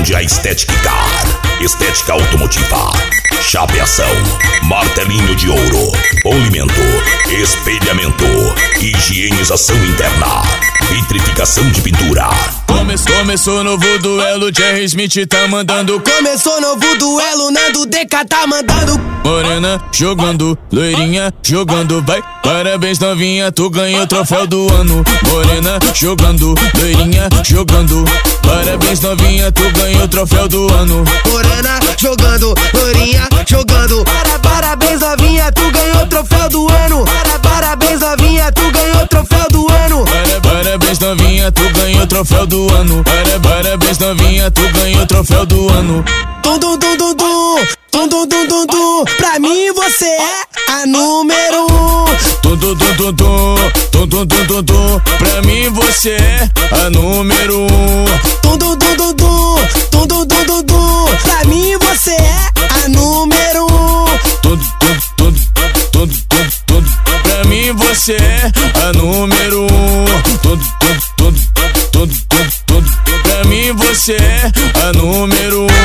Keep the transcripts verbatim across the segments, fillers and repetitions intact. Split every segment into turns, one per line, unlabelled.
Herondia Aesthetic Car, estética automotiva, chapeação, martelinho de ouro, polimento, espelhamento, higienização interna, vitrificação de pintura.
Começou, começou novo duelo, Jerry Smith tá mandando.
Começou novo duelo, Nando D K tá mandando.
Morena jogando, loirinha jogando, vai. Parabéns novinha, tu ganhou o troféu do ano. Morena jogando, loirinha jogando. Parabéns novinha, tu ganhou o troféu do ano.
Morena jogando, loirinha jogando. Para, parabéns novinha, tu ganhou o troféu do ano. Para, parabéns novinha, tu ganhou o troféu do ano.
Para, parabéns novinha, tu ganhou o troféu do ano. Para, parabéns novinha, tu ganhou o troféu do ano.
Tum, tum, tum, tum, tum. Tum, tum, tum, tum, tum. Pra mim você é a número um.
Tum, tum, tum, tum, tum. Tum, tum, tum, tum, tum. Pra mim você é a número um.
Tum, tum, tum, tum, tum. Tum, tum, tum, tum, tum. Pra mim você é a número um.
Tum, tum, tum, tum, tum, tum. Pra mim você é a número um. Tum, tum, tum, tum, tum, tum. Pra mim você é a número um.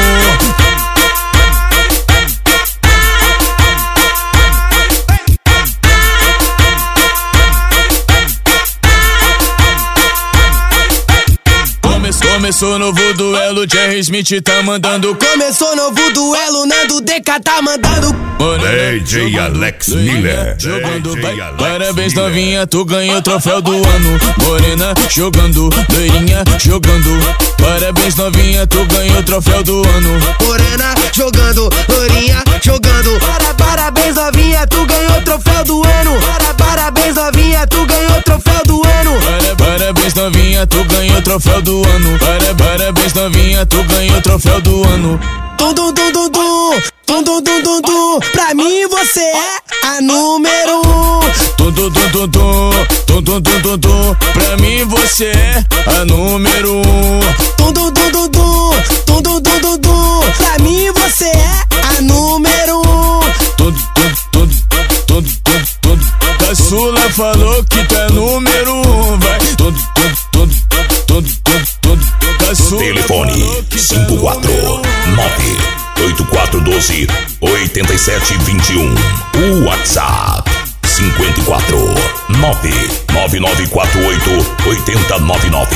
Começou novo duelo, Jerry Smith tá mandando.
Começou novo duelo, Nando D K tá mandando.
D J Alex Miller,
jogando, vai.
Alex
Parabéns
Miller.
novinha, tu ganhou o troféu do ano. Morena jogando, loirinha jogando. Parabéns novinha, tu ganhou o troféu do ano.
Morena jogando, loirinha jogando. Para, parabéns novinha, tu ganhou o troféu do ano. Para, parabéns novinha, tu ganhou o troféu do ano.
Para, parabéns novinha, tu ganhou o troféu do ano. Para, parabéns novinha, tu ganhou o troféu do ano.
Tum, tum, tum, tum, tum. Tum, tum, tum, tum, tum. Pra mim você é a número um.
Tum, tum, tum, tum, tum. Tum, tum, tum, tum, tum. Pra mim você é a número um.
Tum, tum, tum, tum, tum. Tum, tum, tum, tum, tum. Pra mim você é a número um.
Tum, tum, tum, tum, tum, tum. Caçula falou que tu é número um, vai. Tum, tum, tum, tum, tum, tum. Caçula
Telefone
falou que tu é
cinco quatro
número um.
nove oito quatro um dois oito sete dois um. WhatsApp cinco quatro nove nove nove quatro oito oito nove nove.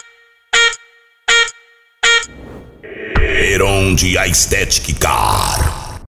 Herondia Aesthetic Car.